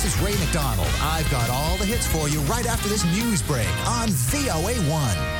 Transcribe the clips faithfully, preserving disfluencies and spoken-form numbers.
This is Ray McDonald. I've got all the hits for you right after this news break on V O A one.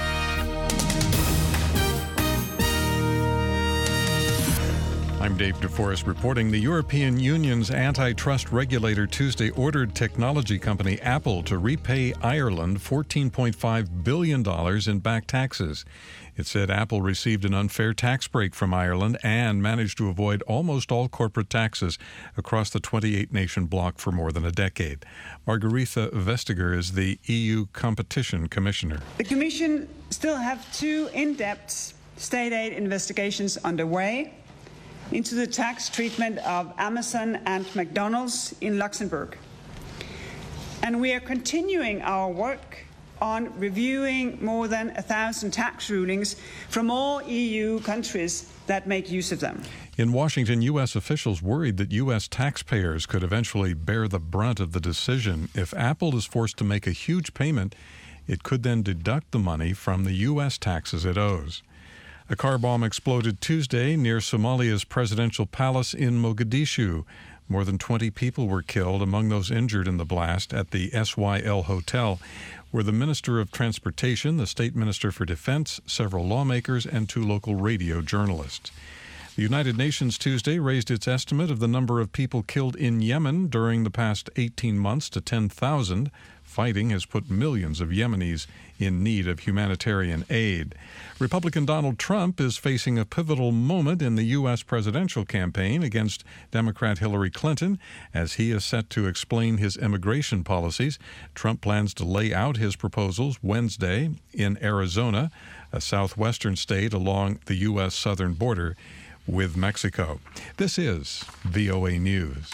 I'm Dave DeForest reporting. The European Union's antitrust regulator Tuesday ordered technology company Apple to repay Ireland fourteen point five billion dollars in back taxes. It said Apple received an unfair tax break from Ireland and managed to avoid almost all corporate taxes across the twenty-eight nation bloc for more than a decade. Margarita Vestager is the E U Competition Commissioner. The Commission still have two in-depth state aid investigations underway into the tax treatment of Amazon and McDonald's in Luxembourg. And we are continuing our work on reviewing more than a thousand tax rulings from all E U countries that make use of them. In Washington, U S officials worried that U S taxpayers could eventually bear the brunt of the decision. If Apple is forced to make a huge payment, it could then deduct the money from the U S taxes it owes. A car bomb exploded Tuesday near Somalia's presidential palace in Mogadishu. More than twenty people were killed, among those injured in the blast at the S Y L Hotel, where the Minister of Transportation, the State Minister for Defense, several lawmakers, and two local radio journalists. The United Nations Tuesday raised its estimate of the number of people killed in Yemen during the past eighteen months to ten thousand. Fighting has put millions of Yemenis in need of humanitarian aid. Republican Donald Trump is facing a pivotal moment in the U S presidential campaign against Democrat Hillary Clinton. As he is set to explain his immigration policies, Trump plans to lay out his proposals Wednesday in Arizona, a southwestern state along the U S southern border with Mexico. This is V O A News.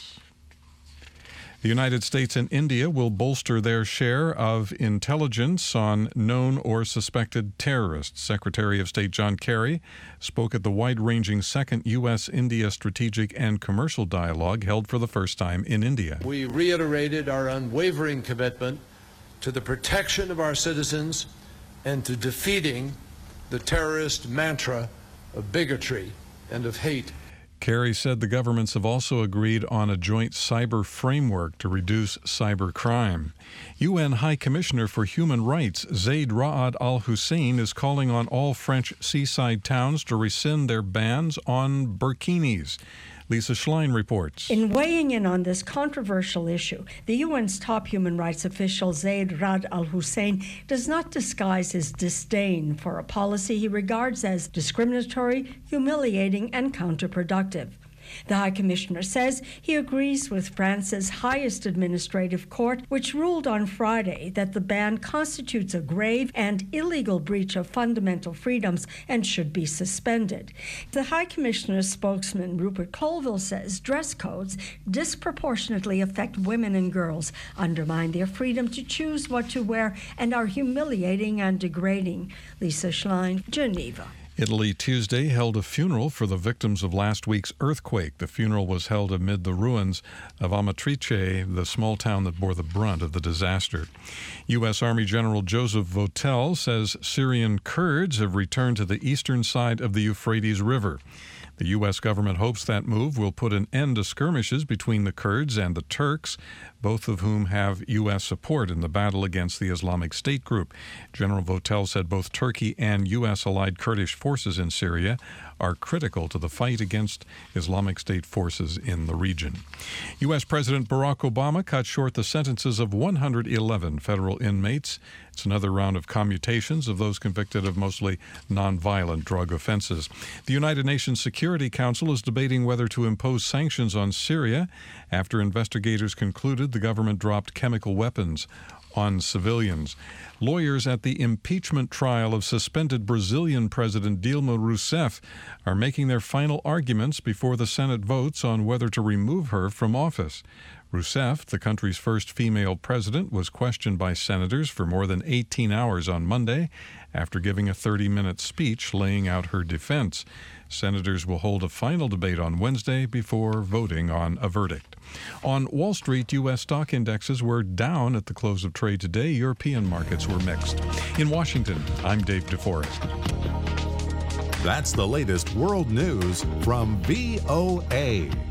The United States and India will bolster their share of intelligence on known or suspected terrorists. Secretary of State John Kerry spoke at the wide-ranging second U S India strategic and commercial dialogue held for the first time in India. We reiterated our unwavering commitment to the protection of our citizens and to defeating the terrorist mantra of bigotry and of hate. Kerry said the governments have also agreed on a joint cyber framework to reduce cyber crime. U N High Commissioner for Human Rights Zeid Ra'ad Al Hussein is calling on all French seaside towns to rescind their bans on burkinis. Lisa Schlein reports. In weighing in on this controversial issue, the U N's top human rights official Zeid Ra'ad Al Hussein does not disguise his disdain for a policy he regards as discriminatory, humiliating, and counterproductive. The High Commissioner says he agrees with France's highest administrative court, which ruled on Friday that the ban constitutes a grave and illegal breach of fundamental freedoms and should be suspended. The High Commissioner's spokesman, Rupert Colville, says dress codes disproportionately affect women and girls, undermine their freedom to choose what to wear, and are humiliating and degrading. Lisa Schlein, Geneva. Italy Tuesday held a funeral for the victims of last week's earthquake. The funeral was held amid the ruins of Amatrice, the small town that bore the brunt of the disaster. U S. Army General Joseph Votel says Syrian Kurds have returned to the eastern side of the Euphrates River. The U S government hopes that move will put an end to skirmishes between the Kurds and the Turks, both of whom have U S support in the battle against the Islamic State group. General Votel said both Turkey and U S-allied Kurdish forces in Syria are critical to the fight against Islamic State forces in the region. U S. President Barack Obama cut short the sentences of one hundred eleven federal inmates. It's another round of commutations of those convicted of mostly nonviolent drug offenses. The United Nations Security Council is debating whether to impose sanctions on Syria after investigators concluded the government dropped chemical weapons on civilians. Lawyers at the impeachment trial of suspended Brazilian President Dilma Rousseff are making their final arguments before the Senate votes on whether to remove her from office. Rousseff, the country's first female president, was questioned by senators for more than eighteen hours on Monday after giving a thirty-minute speech laying out her defense. Senators will hold a final debate on Wednesday before voting on a verdict. On Wall Street, U S stock indexes were down at the close of trade today. European markets were mixed. In Washington, I'm Dave DeForest. That's the latest world news from V O A.